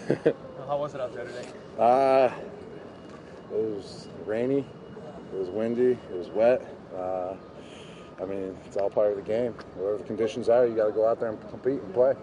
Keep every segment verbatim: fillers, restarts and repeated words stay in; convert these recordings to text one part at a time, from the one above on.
How was it out there today? Uh, it was rainy, it was windy, it was wet. Uh, I mean, it's all part of the game. Whatever the conditions are, you got to go out there and compete and play.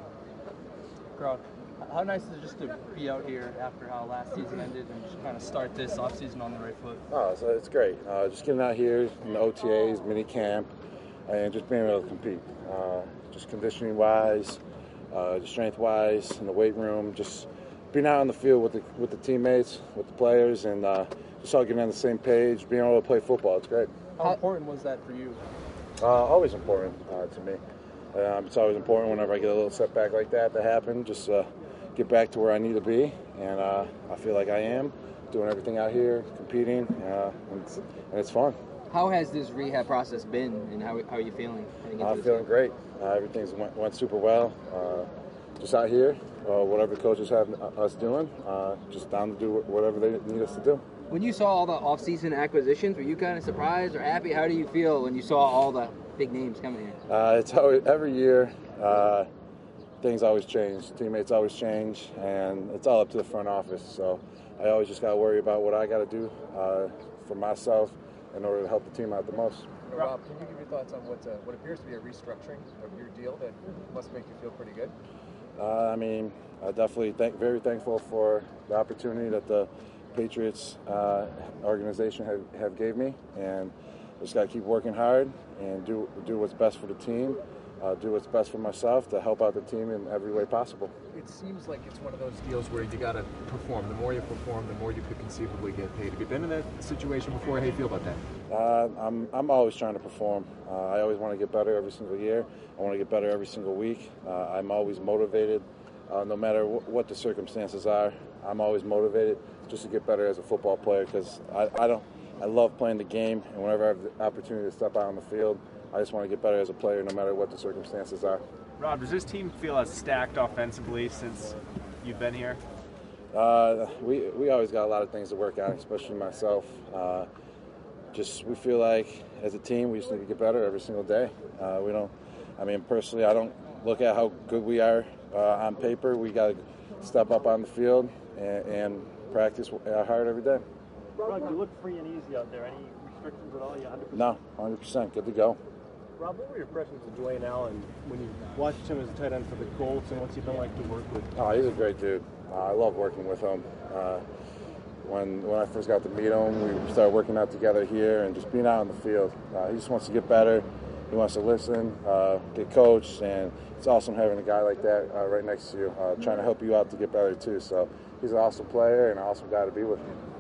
Crowd, how nice is it just to be out here after how last season ended and just kind of start this offseason on the right foot? Oh, so it's great. Uh, just getting out here in the O T As, mini camp, and just being able to compete. Uh, just conditioning-wise, uh, strength-wise, in the weight room, just being out on the field with the with the teammates, with the players, and uh, just all getting on the same page, being able to play football. It's great. How important was that for you? Uh, always important uh, to me. Um, it's always important whenever I get a little setback like that to happen, just uh, get back to where I need to be, and uh, I feel like I am doing everything out here, competing, uh, and, it's, and it's fun. How has this rehab process been, and how, how are you feeling? I'm feeling great. Uh, everything's went, went super well. Uh, just out here, uh, whatever coaches have us doing, uh, just down to do whatever they need us to do. When you saw all the off-season acquisitions, were you kind of surprised or happy? How do you feel when you saw all the big names coming in? Uh, it's always, every year, uh, things always change. Teammates always change, and it's all up to the front office. So I always just got to worry about what I got to do uh, for myself in order to help the team out the most. Rob, can you give your thoughts on what uh, what appears to be a restructuring of your deal that must make you feel pretty good? Uh, I mean, I definitely thank, very thankful for the opportunity that the Patriots uh, organization have, have gave me, and just got to keep working hard and do do what's best for the team, uh, do what's best for myself to help out the team in every way possible. It seems like it's one of those deals where you got to perform. The more you perform, the more you could conceivably get paid. Have you been in that situation before? How do you feel about that? Uh, I'm I'm always trying to perform. Uh, I always want to get better every single year. I want to get better every single week. Uh, I'm always motivated, uh, no matter w- what the circumstances are. I'm always motivated just to get better as a football player because I, I don't I love playing the game, and whenever I have the opportunity to step out on the field, I just want to get better as a player no matter what the circumstances are. Rob, does this team feel as stacked offensively since you've been here? Uh, we we always got a lot of things to work on, especially myself. Uh, just we feel like as a team we just need to get better every single day. Uh, we don't. I mean, personally, I don't look at how good we are uh, on paper. We got to step up on the field and, and practice hard every day. Rob, you look free and easy out there. Any restrictions at all? You one hundred percent? No, one hundred percent. Good to go. Rob, what were your impressions of Dwayne Allen when you watched him as a tight end for the Colts, and what's he been like to work with? Oh, he's a great dude. Uh, I love working with him. Uh, when when I first got to meet him, we started working out together here and just being out on the field. Uh, he just wants to get better. He wants to listen, uh, get coached, and it's awesome having a guy like that uh, right next to you, uh, trying to help you out to get better too. So he's an awesome player and an awesome guy to be with.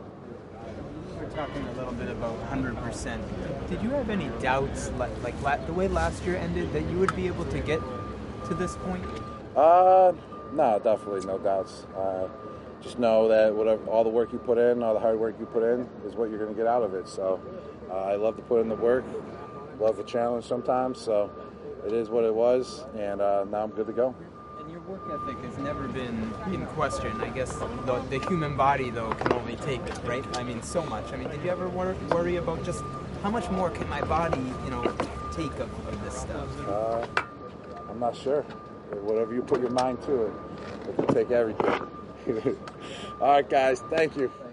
We're talking a little bit about one hundred percent. Did you have any doubts, like, like la- the way last year ended, that you would be able to get to this point? Uh, no, definitely no doubts. Uh, just know that whatever, all the work you put in, all the hard work you put in, is what you're going to get out of it. So uh, I love to put in the work, love the challenge sometimes. So it is what it was, and uh, now I'm good to go. And your work ethic has never been in question. I guess the, the human body, though, can only take it, right? I mean, so much. I mean, did you ever wor- worry about just how much more can my body, you know, take of, of this stuff? Uh, I'm not sure. Whatever you put your mind to it, it can take everything. All right, guys. Thank you.